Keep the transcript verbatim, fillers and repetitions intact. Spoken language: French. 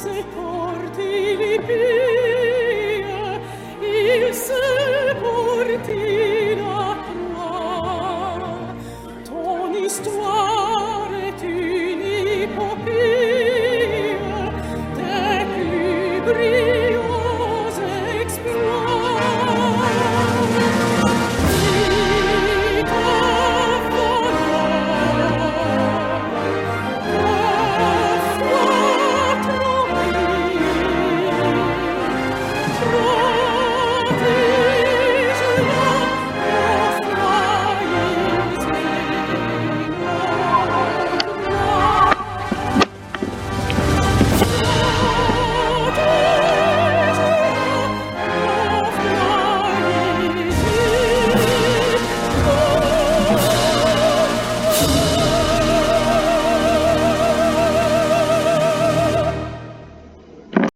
se porti li pie, il se porti la croix. Ton histoire est une épopée des plus brillantes.